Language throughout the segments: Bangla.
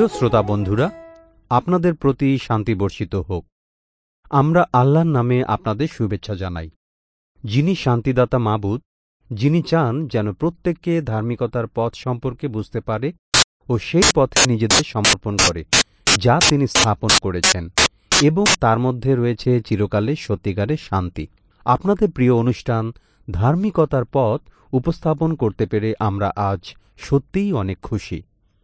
প্রিয় শ্রোতা বন্ধুরা, আপনাদের প্রতি শান্তি বর্ষিত হোক। আমরা আল্লাহর নামে আপনাদের শুভেচ্ছা জানাই, যিনি শান্তিদাতা মাবুদ, যিনি চান যেন প্রত্যেককে ধার্মিকতার পথ সম্পর্কে বুঝতে পারে ও সেই পথে নিজেদের সমর্পণ করে যা তিনি স্থাপন করেছেন, এবং তার মধ্যে রয়েছে চিরকালের সত্যিকারের শান্তি। আপনাদের প্রিয় অনুষ্ঠান ধার্মিকতার পথ উপস্থাপন করতে পেরে আমরা আজ সত্যিই অনেক খুশি।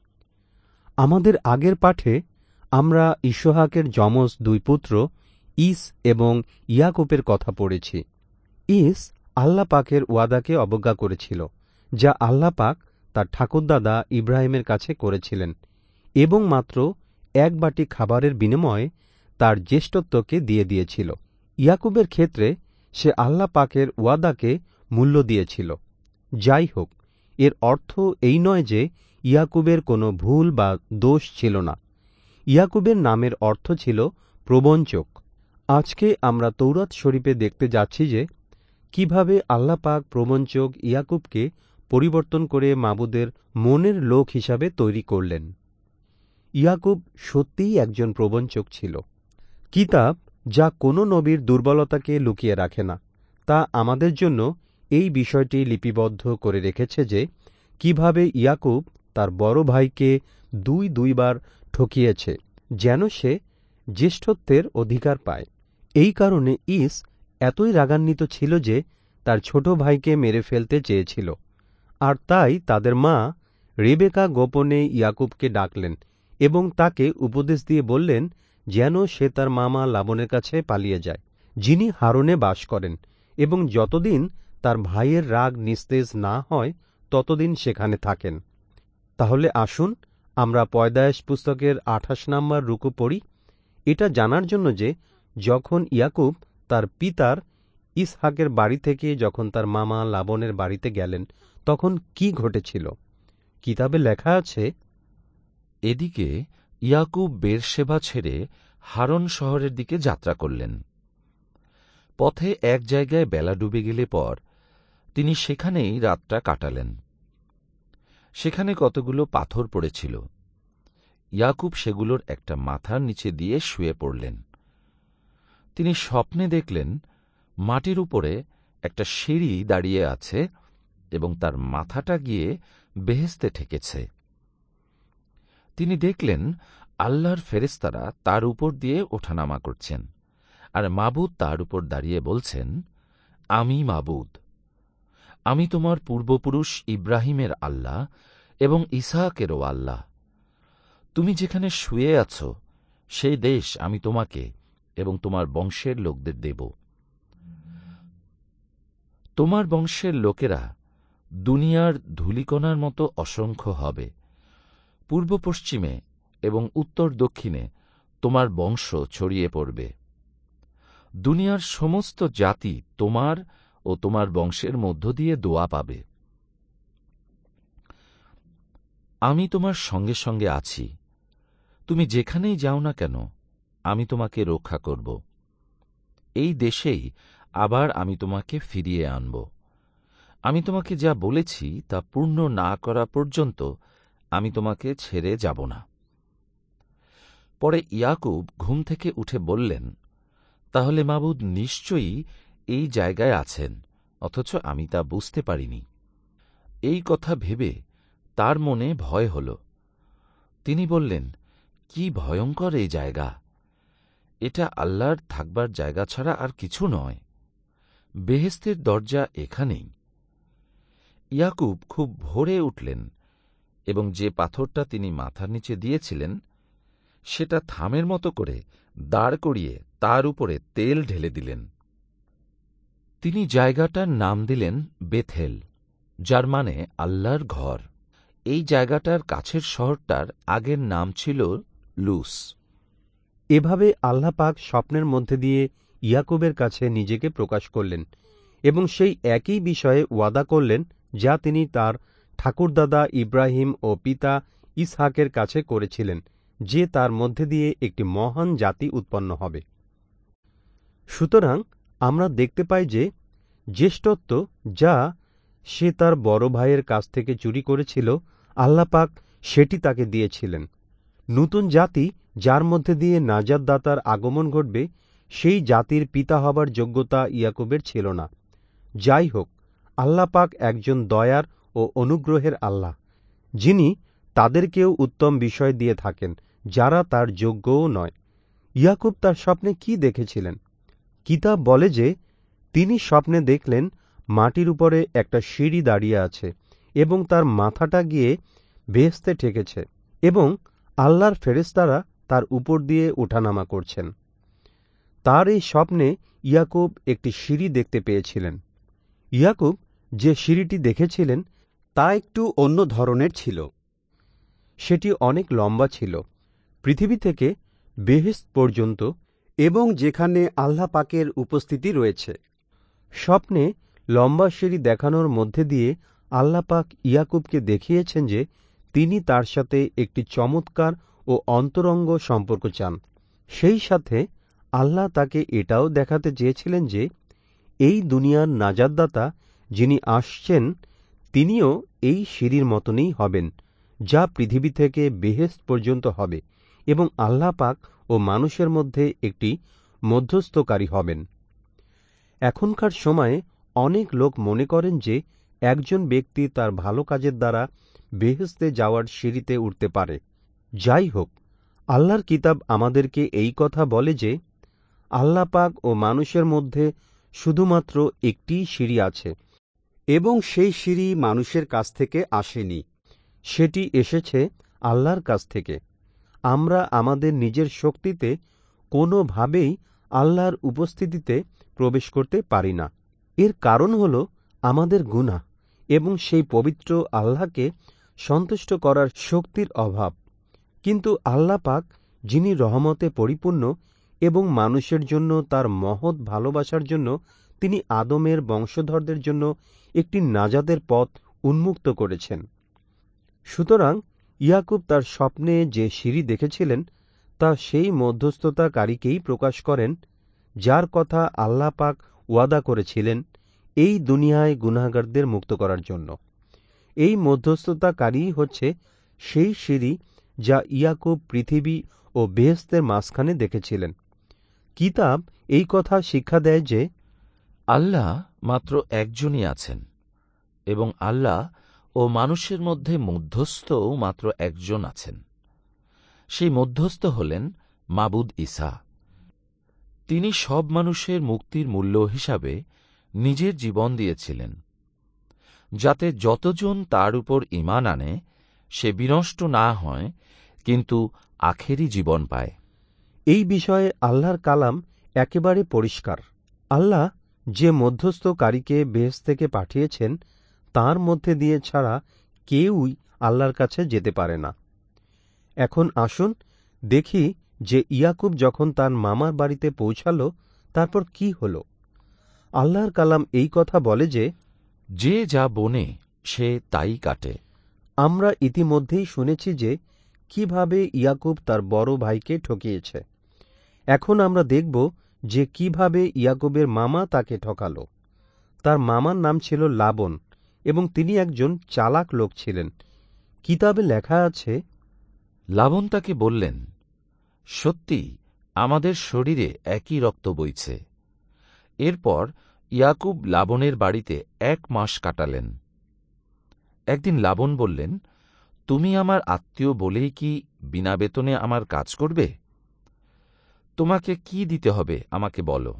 আমাদের আগের পাঠে আমরা ইসহাকের যমজ দুই পুত্র ইস এবং ইয়াকুবের কথা পড়েছি। ইস আল্লাহ পাকের ওয়াদাকে অবজ্ঞা করেছিল, যা আল্লাহ পাক তার ঠাকুরদাদা ইব্রাহিমের কাছে করেছিলেন, এবং মাত্র এক বাটি খাবারের বিনিময়ে তার জ্যেষ্ঠত্বকে দিয়ে দিয়েছিল। ইয়াকুবের ক্ষেত্রে সে আল্লাহ পাকের ওয়াদাকে মূল্য দিয়েছিল। যাই হোক, এর অর্থ এই নয় যে ইয়াকুবের কোনো ভুল বা দোষ ছিল না। ইয়াকুবের নামের অর্থ ছিল প্রবঞ্চক। আজকে আমরা তৌরাত শরীফে দেখতে যাচ্ছি যে কিভাবে আল্লাহ পাক প্রবঞ্চক ইয়াকুবকে পরিবর্তন করে মাবুদের মনের লোক হিসাবে তৈরি করলেন। ইয়াকুব সত্যিই একজন প্রবঞ্চক ছিল। কিতাব, যা কোনো নবীর দুর্বলতাকে লুকিয়ে রাখে না, তা আমাদের জন্য এই বিষয়টি লিপিবদ্ধ করে রেখেছে যে কিভাবে ইয়াকুব তার বড় ভাইকে দুইবার ঠকিয়েছে যেন সে জ্যেষ্ঠত্বের অধিকার পায়। এই কারণে ইস এতই রাগান্বিত ছিল যে তার ছোট ভাইকে মেরে ফেলতে চেয়েছিল, আর তাই তাদের মা রেবেকা গোপনে ইয়াকুবকে ডাকলেন এবং তাকে উপদেশ দিয়ে বললেন যেন সে তার মামা লাবনের কাছে পালিয়ে যায়, যিনি হারনে বাস করেন, এবং যতদিন তার ভাইয়ের রাগ নিস্তেজ না হয় ততদিন সেখানে থাকেন। তাহলে আসুন আমরা পয়দায়েশ পুস্তকের 28 নম্বর রুকু পড়ি, এটা জানার জন্য যে যখন ইয়াকুব তার পিতার ইসহাকের বাড়ি থেকে যখন তার মামা লাবনের বাড়িতে গেলেন তখন কি ঘটেছিল। কিতাবে লেখা আছে, এদিকে ইয়াকুব বেরশেবা ছেড়ে হারন শহরের দিকে যাত্রা করলেন। পথে এক জায়গায় বেলা ডুবে গেলে পর তিনি সেখানেই রাতটা কাটালেন। সেখানে কতগুলো পাথর পড়েছিল। ইয়াকুব সেগুলোর একটা মাথার নিচে দিয়ে শুয়ে পড়লেন। তিনি স্বপ্নে দেখলেন মাটির উপরে একটা সিঁড়ি দাঁড়িয়ে আছে এবং তার মাথাটা গিয়ে বেহেশতে ঠেকেছে। তিনি দেখলেন আল্লাহর ফেরেশতারা তার উপর দিয়ে ওঠানামা করছেন, আর মাবুদ তার উপর দাঁড়িয়ে বলছেন, আমি মাবুদ, আমি তোমার পূর্বপুরুষ ইব্রাহিমের আল্লাহ এবং ইসহাকেরও আল্লাহ। তুমি যেখানে শুয়ে আছো সেই দেশ আমি তোমাকে এবং তোমার বংশের লোকদের দেব। তোমার বংশের লোকেরা দুনিয়ার ধূলিকণার মতো অসংখ্য হবে। পূর্ব পশ্চিমে এবং উত্তর দক্ষিণে তোমার বংশ ছড়িয়ে পড়বে। দুনিয়ার সমস্ত জাতি তোমার ও তোমার বংশের মধ্য দিয়ে দোয়া পাবে। আমি তোমার সঙ্গে সঙ্গে আছি। তুমি যেখানেই যাও না কেন আমি তোমাকে রক্ষা করব। এই দেশেই আবার আমি তোমাকে ফিরিয়ে আনব। আমি তোমাকে যা বলেছি তা পূর্ণ না করা পর্যন্ত আমি তোমাকে ছেড়ে যাব না। পরে ইয়াকুব ঘুম থেকে উঠে বললেন, তাহলে মাবুদ নিশ্চয়ই এই জায়গায় আছেন, অথচ আমি তা বুঝতে পারিনি। এই কথা ভেবে তার মনে ভয় হল। তিনি বললেন, কি ভয়ঙ্কর এই জায়গা! এটা আল্লাহর থাকবার জায়গা ছাড়া আর কিছু নয়। বেহেশতের দরজা এখানেই। ইয়াকুব খুব ভোরে উঠলেন এবং যে পাথরটা তিনি মাথার নিচে দিয়েছিলেন সেটা থামের মতো করে দাঁড় করিয়ে তার উপরে তেল ঢেলে দিলেন। তিনি জায়গাটার নাম দিলেন বেথেল, যার মানে আল্লাহর ঘর। এই জায়গাটার কাছের শহরটার আগের নাম ছিল লুস। এভাবে আল্লাহ পাক স্বপ্নের মধ্যে দিয়ে ইয়াকুবের কাছে নিজেকে প্রকাশ করলেন এবং সেই একই বিষয়ে ওয়াদা করলেন যা তিনি তার ঠাকুরদাদা ইব্রাহিম ও পিতা ইসহাকের কাছে করেছিলেন, যে তার মধ্যে দিয়ে একটি মহান জাতি উৎপন্ন হবে। সুতরাং আমরা দেখতে পাই যে জ্যেষ্ঠত্ব যা সে তার বড় ভাইয়ের কাছ থেকে চুরি করেছিল, আল্লাহ পাক সেটি তাকে দিয়েছিলেন। নতুন জাতি যার মধ্যে দিয়ে নাজাতদাতার আগমন ঘটবে, সেই জাতির পিতা হবার যোগ্যতা ইয়াকুবের ছিল না। যাই হোক, আল্লাহ পাক একজন দয়ার ও অনুগ্রহের আল্লাহ, যিনি তাদেরকেও উত্তম বিষয় দিয়ে থাকেন যারা তার যোগ্যও নয়। ইয়াকুব তার স্বপ্নে কি দেখেছিলেন? কিতাব বলে যে তিনি স্বপ্নে দেখলেন মাটির উপরে একটা সিঁড়ি দাঁড়িয়ে আছে এবং তার মাথাটা গিয়ে বেহেশতে ঠেকেছে এবং আল্লাহর ফেরেশতারা তার উপর দিয়ে ওঠানামা করছেন। তার এই স্বপ্নে ইয়াকুব একটি সিঁড়ি দেখতে পেয়েছিলেন। ইয়াকুব যে সিঁড়িটি দেখেছিলেন তা একটু অন্য ধরনের ছিল। সেটি অনেক লম্বা ছিল, পৃথিবী থেকে বেহেশত পর্যন্ত, এবং যেখানে আল্লাহ পাকের উপস্থিতি রয়েছে। স্বপ্নে লম্বা সিঁড়ি দেখানোর মধ্যে দিয়ে আল্লাহ পাক ইয়াকুবকে দেখিয়েছেন যে তিনি তার সাথে একটি চমৎকার ও অন্তরঙ্গ সম্পর্ক চান। সেই সাথে আল্লাহ তাকে এটাও দেখাতে চেয়েছিলেন যে এই দুনিয়ার নাজাতদাতা যিনি আসছেন তিনিও এই সিঁড়ির মতনই হবেন, যা পৃথিবী থেকে বেহেশত পর্যন্ত হবে, এবং আল্লাহ পাক ও মানুষের মধ্যে একটি মধ্যস্থকারী হবেন। এখনকার সময়ে অনেক লোক মনে করেন যে একজন ব্যক্তি তার ভালো কাজের দ্বারা বেহেশতে যাওয়ার সিঁড়িতে উঠতে পারে। যাই হোক, আল্লাহর কিতাব আমাদেরকে এই কথা বলে যে আল্লাহ পাক ও মানুষের মধ্যে শুধুমাত্র একটিই সিঁড়ি আছে, এবং সেই সিঁড়ি মানুষের কাছ থেকে আসেনি, সেটি এসেছে আল্লাহর কাছ থেকে। আমরা আমাদের নিজের শক্তিতে কোনোভাবেই আল্লাহর উপস্থিতিতে প্রবেশ করতে পারি না। এর কারণ হল আমাদের গুনাহ এবং সেই পবিত্র আল্লাহকে সন্তুষ্ট করার শক্তির অভাব। কিন্তু আল্লাহ পাক, যিনি রহমতে পরিপূর্ণ এবং মানুষের জন্য তার মহৎ ভালোবাসার জন্য তিনি আদমের বংশধরদের জন্য একটি নাজাতের পথ উন্মুক্ত করেছেন। সুতরাং ইয়াকুব তার স্বপ্নে যে সিঁড়ি দেখেছিলেন তা সেই মধ্যস্থতাকারীকেই প্রকাশ করেন, যার কথা আল্লাহ পাক ওয়াদা করেছিলেন এই দুনিয়ায় গুনাহগারদের মুক্ত করার জন্য। এই মধ্যস্থতাকারী হচ্ছে সেই সিঁড়ি যা ইয়াকুব পৃথিবী ও বেহেশতের মাঝখানে দেখেছিলেন। কিতাব এই কথা শিক্ষা দেয় যে আল্লাহ মাত্র একজনই আছেন এবং আল্লাহ ও মানুষের মধ্যে মধ্যস্থও মাত্র একজন আছেন। সেই মধ্যস্থ হলেন মাবুদ ঈসা। তিনি সব মানুষের মুক্তির মূল্য হিসাবে নিজের জীবন দিয়েছিলেন, যাতে যতজন তার উপর ঈমান আনে সে বিনষ্ট না হয়, কিন্তু আখেরি জীবন পায়। এই বিষয়ে আল্লাহর কালাম একেবারে পরিষ্কার। আল্লাহ যে মধ্যস্থকারীকে বেহেশত থেকে পাঠিয়েছেন তার মধ্যে দিয়ে ছাড়া কেউই আল্লাহর কাছে যেতে পারে না। এখন আসুন দেখি যে ইয়াকুব যখন তার মামার বাড়িতে পৌঁছাল তারপর কি হল। আল্লাহর কালাম এই কথা বলে যে যে যা বনে সে তাই কাটে। আমরা ইতিমধ্যেই শুনেছি যে কিভাবে ইয়াকুব তার বড় ভাইকে ঠকিয়েছে। এখন আমরা দেখব যে কিভাবে ইয়াকুবের মামা তাকে ঠকাল। তার মামার নাম ছিল লাবন এবং তিনি একজন চালাক লোক ছিলেন। কিতাবে লেখা আছে, লাবন তাকে বললেন, সত্যি আমাদের শরীরে একই রক্ত বইছে। এরপর ইয়াকুব লাবনের বাড়িতে 1 মাস কাটালেন। একদিন লাবন বললেন, তুমি আমার আত্মীয় বলেই কি বিনা বেতনে আমার কাজ করবে? তোমাকে কি দিতে হবে আমাকে বলো।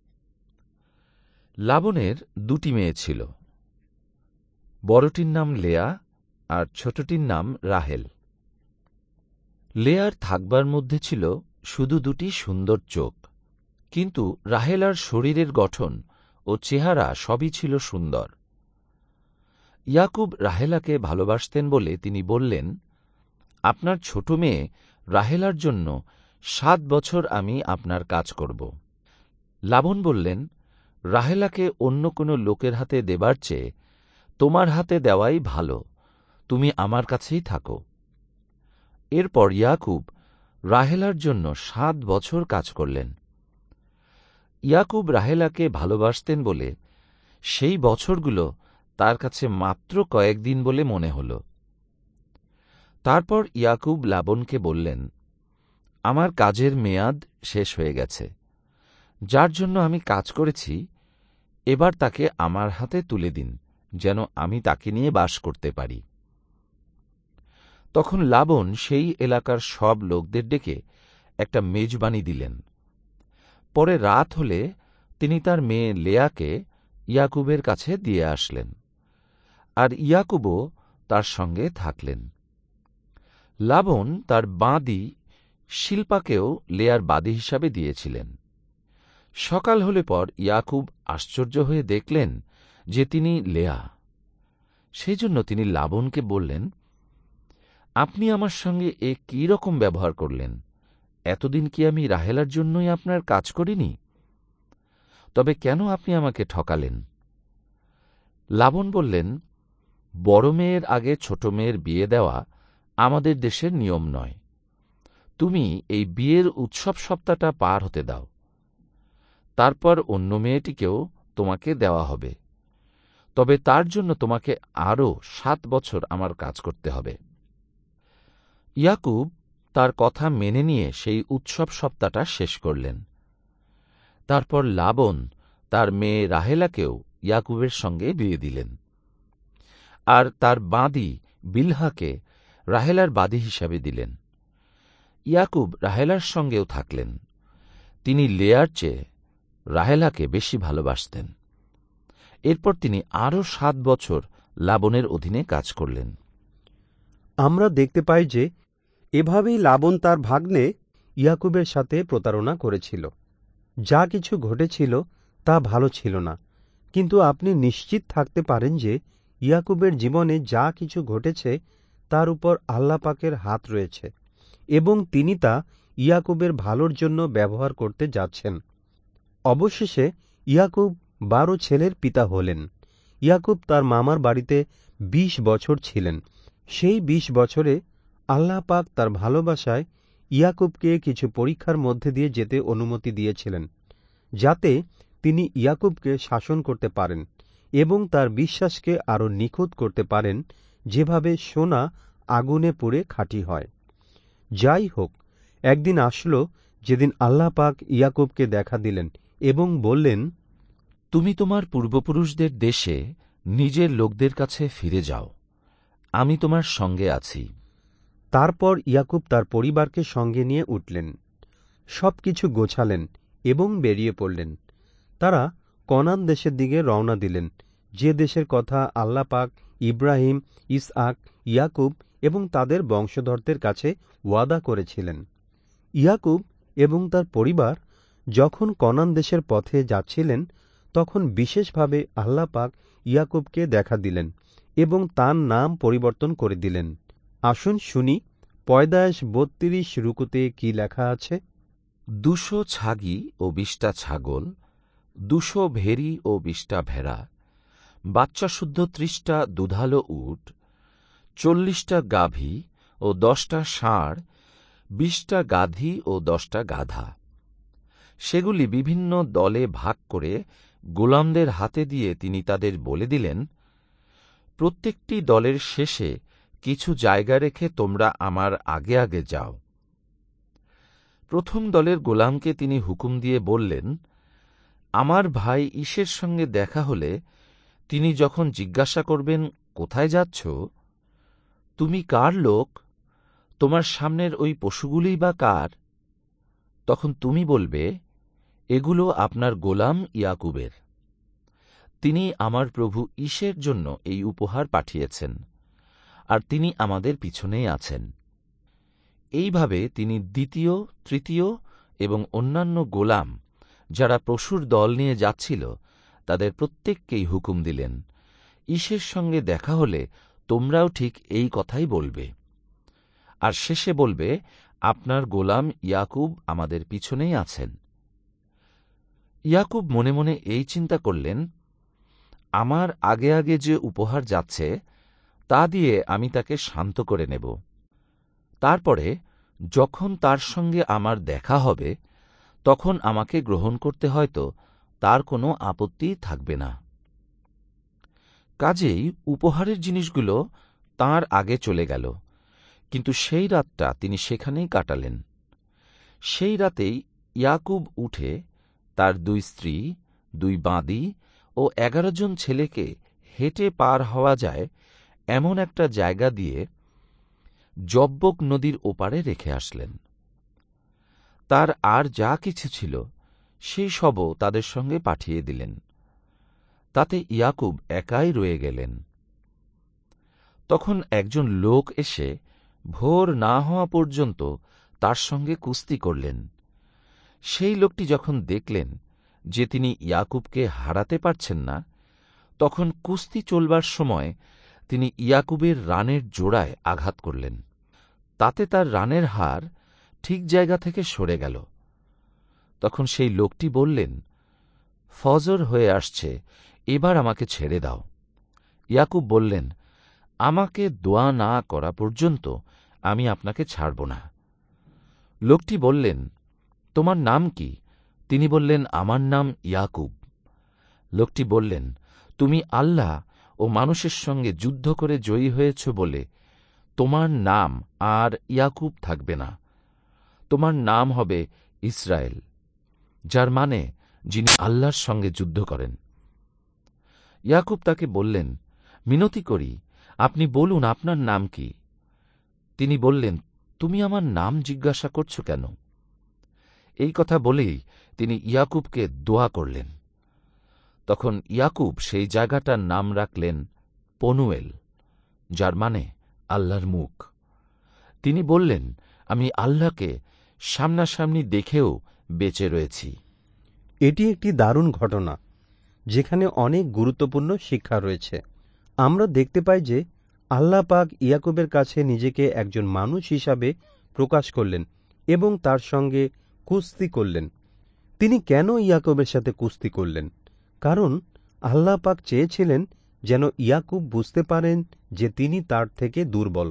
লাবনের 2টি মেয়ে ছিল, বড়টির নাম লেয়া আর ছোটটির নাম রাহেল। লেয়ার থাকবার মধ্যে ছিল শুধু 2টি সুন্দর চোখ, কিন্তু রাহেলার শরীরের গঠন ও চেহারা সবই ছিল সুন্দর। ইয়াকুব রাহেলাকে ভালোবাসতেন বলে তিনি বললেন, আপনার ছোট মেয়ে রাহেলার জন্য 7 বছর আমি আপনার কাজ করব। লাবন বললেন, রাহেলাকে অন্য কোনো লোকের হাতে দেবার চেয়ে তোমার হাতে দেওয়াই ভালো, তুমি আমার কাছেই থাকো। এরপর ইয়াকুব রাহেলার জন্য 7 বছর কাজ করলেন। ইয়াকুব রাহেলাকে ভালোবাসতেন বলে সেই বছরগুলো তার কাছে মাত্র কয়েকদিন বলে মনে হল। তারপর ইয়াকুব লাবনকে বললেন, আমার কাজের মেয়াদ শেষ হয়ে গেছে। যার জন্য আমি কাজ করেছি, এবার তাকে আমার হাতে তুলে দিন, যেন আমি তাকে নিয়ে বাস করতে পারি। তখন লাবন সেই এলাকার সব লোকদের ডেকে একটা মেজবানি দিলেন। পরে রাত হলে তিনি তার মেয়ে লেয়াকে ইয়াকুবের কাছে দিয়ে আসলেন, আর ইয়াকুবও তার সঙ্গে থাকলেন। লাবন তার বাঁদি শিল্পাকেও লেয়ার বাদী হিসাবে দিয়েছিলেন। সকাল হলে পর ইয়াকুব আশ্চর্য হয়ে দেখলেন যে তিনি লেয়া। সেই জন্য তিনি লাবনকে বললেন, আপনি আমার সঙ্গে কি রকম ব্যবহার করলেন? এতদিন কি আমি রাহেলার জন্যই আপনার কাজ করিনি? তবে কেন আপনি আমাকে ঠকালেন? লাবন বললেন, বড় মেয়ের আগে ছোট মেয়ের বিয়ে দেওয়া আমাদের দেশের নিয়ম নয়। তুমি এই বিয়ের উৎসব সপ্তাহটা পার হতে দাও, তারপর অন্য মেয়েটিকেও তোমাকে দেওয়া হবে। তবে তার জন্য তোমাকে আরও 7 বছর আমার কাজ করতে হবে। ইয়াকুব তার কথা মেনে নিয়ে সেই উৎসব সপ্তাহটা শেষ করলেন। তারপর লাবন তার মেয়ে রাহেলাকেও ইয়াকুবের সঙ্গে বিয়ে দিলেন, আর তার বাঁদি বিলহাকে রাহেলার বাদী হিসাবে দিলেন। ইয়াকুব রাহেলার সঙ্গেও থাকলেন। তিনি লেয়ার চেয়ে রাহেলাকে বেশি ভালোবাসতেন। এরপর তিনি আরও 7 বছর লাবনের অধীনে কাজ করলেন। আমরা দেখতে পাই যে এভাবেই লাবন তার ভাগ্নে ইয়াকুবের সাথে প্রতারণা করেছিল। যা কিছু ঘটেছিল তা ভালো ছিল না, কিন্তু আপনি নিশ্চিত থাকতে পারেন যে ইয়াকুবের জীবনে যা কিছু ঘটেছে তার উপর আল্লাহ পাকের হাত রয়েছে, এবং তিনি তা ইয়াকুবের ভালোর জন্য ব্যবহার করতে যাচ্ছেন। অবশেষে ইয়াকুব 12 ছেলের পিতা হলেন। ইয়াকুব তার মামার বাড়িতে 20 বছর ছিলেন। সেই 20 বছরে আল্লাহ পাক তার ভালোবাসায় ইয়াকুবকে কিছু পরীক্ষার মধ্যে দিয়ে যেতে অনুমতি দিয়েছিলেন, যাতে তিনি ইয়াকুবকে শাসন করতে পারেন এবং তার বিশ্বাসকে আরও নিখুঁত করতে পারেন, যেভাবে সোনা আগুনে পুড়ে খাঁটি হয়। যাই হোক, একদিন আসলো যেদিন আল্লাহ পাক ইয়াকুবকে দেখা দিলেন এবং বললেন, তুমি তোমার পূর্বপুরুষদের দেশে নিজের লোকদের কাছে ফিরে যাও, আমি তোমার সঙ্গে আছি। তারপর ইয়াকুব তার পরিবারকে সঙ্গে নিয়ে উঠলেন, সব কিছু গোছালেন এবং বেরিয়ে পড়লেন। তারা কনান দেশের দিকে রওনা দিলেন, যে দেশের কথা আল্লাহ পাক ইব্রাহিম, ইসহাক, ইয়াকুব এবং তাদের বংশধরদের কাছে ওয়াদা করেছিলেন। ইয়াকুব এবং তার পরিবার যখন কনান দেশের পথে যাচ্ছিলেন, তখন বিশেষভাবে আল্লাহ পাক ইয়াকুবকে দেখা দিলেন এবং তার নাম পরিবর্তন করে দিলেন। আসুন শুনি পয়দায়েশ 32 রুকুতে কি লেখা আছে। 200 ছাগি ও 20টা ছাগল, 200 ভেড়ি ও 20টা ভেড়া, বাচ্চা শুদ্ধ 30টা দুধালো উট, 40টা গাভী ও 10টা ষাঁড়, 20টা গাধী ও 10টা গাধা। সেগুলি বিভিন্ন দলে ভাগ করে গোলামদের হাতে দিয়ে তিনি তাদের বলে দিলেন, প্রত্যেকটি দলের শেষে কিছু জায়গা রেখে তোমরা আমার আগে আগে যাও। প্রথম দলের গোলামকে তিনি হুকুম দিয়ে বললেন, আমার ভাই ঈশের সঙ্গে দেখা হলে তিনি যখন জিজ্ঞাসা করবেন, কোথায় যাচ্ছ, তুমি কার লোক, তোমার সামনের ওই পশুগুলিই বা কার, তখন তুমি বলবে, এগুলো আপনার গোলাম ইয়াকুবের। তিনি আমার প্রভু ঈশের জন্য এই উপহার পাঠিয়েছেন, আর তিনি আমাদের পিছনেই আছেন। এইভাবে তিনি দ্বিতীয়, তৃতীয় এবং অন্যান্য গোলাম যারা পশুর দল নিয়ে যাচ্ছিল তাদের প্রত্যেককেই হুকুম দিলেন, ঈশের সঙ্গে দেখা হলে তোমরাও ঠিক এই কথাই বলবে, আর শেষে বলবে, আপনার গোলাম ইয়াকুব আমাদের পিছনেই আছেন। ইয়াকুব মনে মনে এই চিন্তা করলেন, আমার আগে আগে যে উপহার যাচ্ছে তা দিয়ে আমি তাকে শান্ত করে নেব। তারপরে যখন তার সঙ্গে আমার দেখা হবে তখন আমাকে গ্রহণ করতে হয়তো তার কোনো আপত্তি থাকবে না। কাজেই উপহারের জিনিসগুলো তাঁর আগে চলে গেল, কিন্তু সেই রাতটা তিনি সেখানেই কাটালেন। সেই রাতেই ইয়াকুব উঠে তার 2 স্ত্রী, 2 বাঁদী ও 11 জন ছেলেকে হেঁটে পার হওয়া যায় এমন একটা জায়গা দিয়ে যব্বক নদীর ওপারে রেখে আসলেন। তার আর যা কিছু ছিল সেই সবও তাদের সঙ্গে পাঠিয়ে দিলেন। তাতে ইয়াকুব একাই রয়ে গেলেন। তখন একজন লোক এসে ভোর না হওয়া পর্যন্ত তার সঙ্গে কুস্তি করলেন। সেই লোকটি যখন দেখলেন যে তিনি ইয়াকুবকে হারাতে পারছেন না, তখন কুস্তি চলবার সময় তিনি ইয়াকুবের রানের জোড়ায় আঘাত করলেন। তাতে তার রানের হাড় ঠিক জায়গা থেকে সরে গেল। তখন সেই লোকটি বললেন, ফজর হয়ে আসছে, এবার আমাকে ছেড়ে দাও। ইয়াকুব বললেন, আমাকে দোয়া না করা পর্যন্ত আমি আপনাকে ছাড়ব না। লোকটি বললেন, তোমার নাম কি? তিনি বললেন, আমার নাম ইয়াকুব। লোকটি বললেন, তুমি আল্লাহ ও মানুষের সঙ্গে যুদ্ধ করে জয়ী হয়েছ বলে তোমার নাম আর ইয়াকুব থাকবে না, তোমার নাম হবে ইসরায়েল, যার মানে যিনি আল্লাহর সঙ্গে যুদ্ধ করেন। ইয়াকুব তাকে বললেন, মিনতি করি, আপনি বলুন আপনার নাম কি? তিনি বললেন, তুমি আমার নাম জিজ্ঞাসা করছ কেন? এই কথা বলেই তিনি ইয়াকুবকে দোয়া করলেন। তখন ইয়াকুব সেই জায়গাটার নাম রাখলেন পনুয়েল, যার মানে আল্লাহর মুখ। তিনি বললেন, আমি আল্লাহকে সামনাসামনি দেখেও বেঁচে রয়েছি। এটি একটি দারুণ ঘটনা, যেখানে অনেক গুরুত্বপূর্ণ শিক্ষা রয়েছে। আমরা দেখতে পাই যে আল্লাহ পাক ইয়াকুবের কাছে নিজেকে একজন মানুষ হিসাবে প্রকাশ করলেন এবং তার সঙ্গে কুস্তি করলেন। তিনি কেন ইয়াকুবের সাথে কুস্তি করলেন? কারণ আল্লাহ পাক চেয়েছিলেন যেন ইয়াকুব বুঝতে পারেন যে তিনি তার থেকে দুর্বল।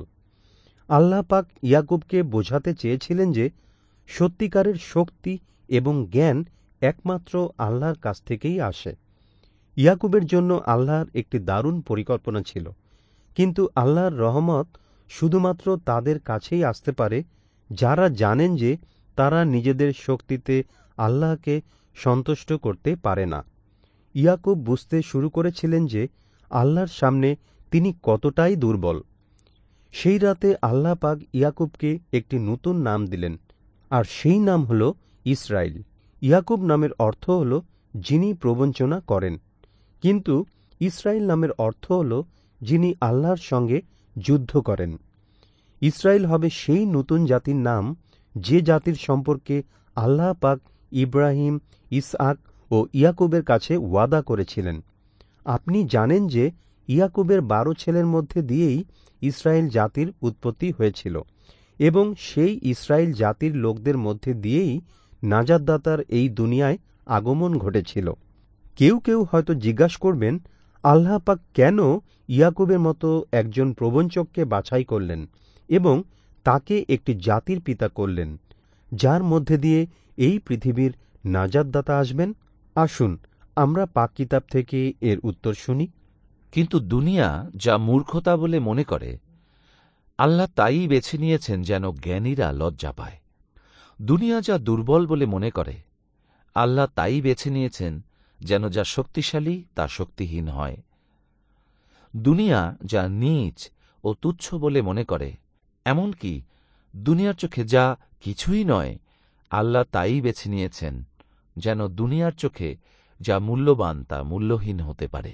আল্লাহ পাক ইয়াকুবকে বোঝাতে চেয়েছিলেন যে সত্যিকারের শক্তি এবং জ্ঞান একমাত্র আল্লাহর কাছ থেকেই আসে। ইয়াকুবের জন্য আল্লাহর একটি দারুণ পরিকল্পনা ছিল, কিন্তু আল্লাহর রহমত শুধুমাত্র তাদের কাছেই আসতে পারে যারা জানেন যে তারা নিজেদের শক্তিতে আল্লাহকে সন্তুষ্ট করতে পারে না। ইয়াকুব বুঝতে শুরু করেছিলেন যে আল্লাহর সামনে তিনি কতটাই দুর্বল। সেই রাতে আল্লাহ পাক ইয়াকুবকে একটি নতুন নাম দিলেন, আর সেই নাম হল ইসরায়েল। ইয়াকুব নামের অর্থ হল যিনি প্রবঞ্চনা করেন, কিন্তু ইসরায়েল নামের অর্থ হল যিনি আল্লাহর সঙ্গে যুদ্ধ করেন। ইসরায়েল হবে সেই নতুন জাতির নাম যে জাতির সম্পর্কে আল্লাহ পাক ইব্রাহিম, ইসহাক ও ইয়াকুবের কাছে ওয়াদা করেছিলেন। আপনি জানেন যে ইয়াকুবের 12 ছেলের মধ্যে দিয়েই ইসরায়েল জাতির উৎপত্তি হয়েছিল, এবং সেই ইসরায়েল জাতির লোকদের মধ্যে দিয়েই নাজাতদাতার এই দুনিয়ায় আগমন ঘটেছিল। কেউ কেউ হয়তো জিজ্ঞাসা করবেন, আল্লাহ পাক কেন ইয়াকুবের মতো একজন প্রবঞ্চককে বাছাই করলেন এবং তাকে একটি জাতির পিতা করলেন, যার মধ্যে দিয়ে এই পৃথিবীর নাজাতদাতা আসবেন? আসুন আমরা পাক কিতাব থেকে এর উত্তর শুনি। কিন্তু দুনিয়া যা মূর্খতা বলে মনে করে, আল্লাহ তাই বেছে নিয়েছেন যেন জ্ঞানীরা লজ্জা পায়। দুনিয়া যা দুর্বল বলে মনে করে, আল্লাহ তাই বেছে নিয়েছেন যেন যা শক্তিশালী তা শক্তিহীন হয়। দুনিয়া যা নীচ ও তুচ্ছ বলে মনে করে, এমনকি দুনিয়ার চোখে যা কিছুই নয়, আল্লাহ তাই বেছে নিয়েছেন যেন দুনিয়ার চোখে যা মূল্যবান তা মূল্যহীন হতে পারে।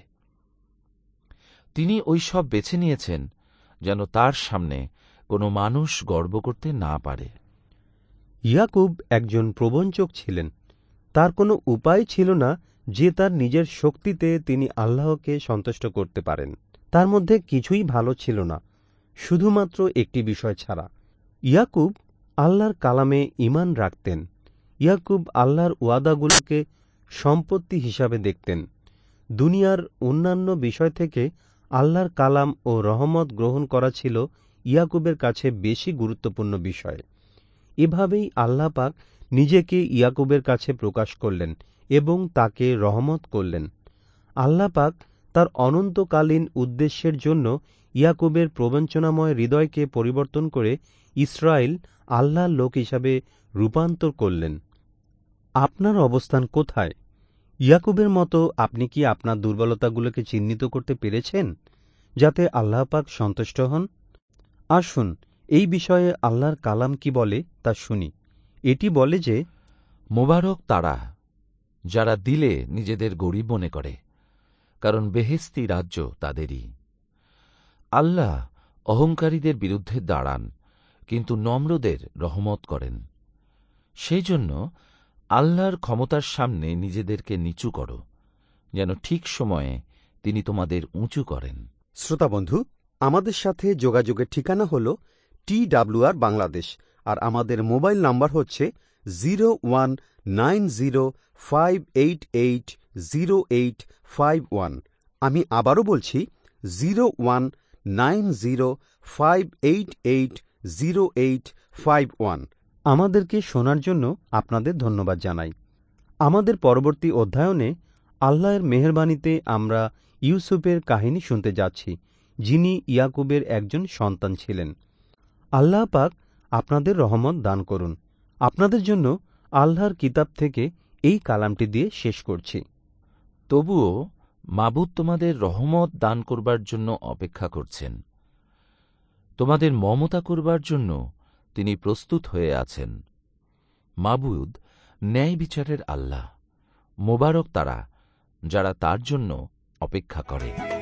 তিনি ওই সব বেছে নিয়েছেন যেন তার সামনে কোনো মানুষ গর্ব করতে না পারে। ইয়াকুব একজন প্রবঞ্চক ছিলেন। তার কোনো উপায় ছিল না যে তার নিজের শক্তিতে তিনি আল্লাহকে সন্তুষ্ট করতে পারেন। তার মধ্যে কিছুই ভালো ছিল না, শুধুমাত্র একটি বিষয় ছাড়া। ইয়াকুব আল্লাহর কালামে ঈমান রাখতেন। ইয়াকুব আল্লাহর ওয়াদাগুলোকে সম্পত্তি হিসাবে দেখতেন। দুনিয়ার অন্যান্য বিষয় থেকে আল্লাহর কালাম ও রহমত গ্রহণ করা ছিল ইয়াকুবের কাছে বেশি গুরুত্বপূর্ণ বিষয়। এভাবেই আল্লাহ পাক নিজেকে ইয়াকুবের কাছে প্রকাশ করলেন এবং তাকে রহমত করলেন। আল্লাহ পাক তার অনন্তকালীন উদ্দেশ্যের জন্য ইয়াকুবের প্রবঞ্চনাময় হৃদয়কে পরিবর্তন করে ইসরায়েল আল্লাহর লোক হিসাবে রূপান্তর করলেন। আপনার অবস্থান কোথায়? ইয়াকুবের মতো আপনি কি আপনার দুর্বলতাগুলোকে চিহ্নিত করতে পেরেছেন, যাতে আল্লাহ পাক সন্তুষ্ট হন? আসুন এই বিষয়ে আল্লাহর কালাম কি বলে তা শুনি। এটি বলে যে, মোবারক তারা যারা দিলে নিজেদের গরিব মনে করে, কারণ বেহেশতি রাজ্য তাদেরই। আল্লাহ অহংকারীদের বিরুদ্ধে দাঁড়ান, কিন্তু নম্রদের রহমত করেন। সেই জন্য আল্লাহর ক্ষমতার সামনে নিজেদেরকে নিচু করো, যেন ঠিক সময়ে তিনি তোমাদের উঁচু করেন। শ্রোতা বন্ধু, আমাদের সাথে যোগাযোগের ঠিকানা হল TWR বাংলাদেশ, আর আমাদের মোবাইল নাম্বার হচ্ছে 019058800851। আমি আবারও বলছি 019058800851। আমাদেরকে শোনার জন্য আপনাদের ধন্যবাদ জানাই। আমাদের পরবর্তী অধ্যায়নে আল্লাহর মেহেরবানিতে আমরা ইউসুফের কাহিনী শুনতে যাচ্ছি, যিনি ইয়াকুবের একজন সন্তান ছিলেন। আল্লাহ পাক আপনাদের রহমত দান করুন। আপনাদের জন্য আল্লাহর কিতাব থেকে এই কালামটি দিয়ে শেষ করছি। তবুও মাবুদ তোমাদের রহমত দান করবার জন্য অপেক্ষা করছেন। তোমাদের মমতা করবার জন্য তিনি প্রস্তুত হয়ে আছেন। মাবুদ ন্যায় বিচারের আল্লাহ। মোবারক তারা যারা তার জন্য অপেক্ষা করে।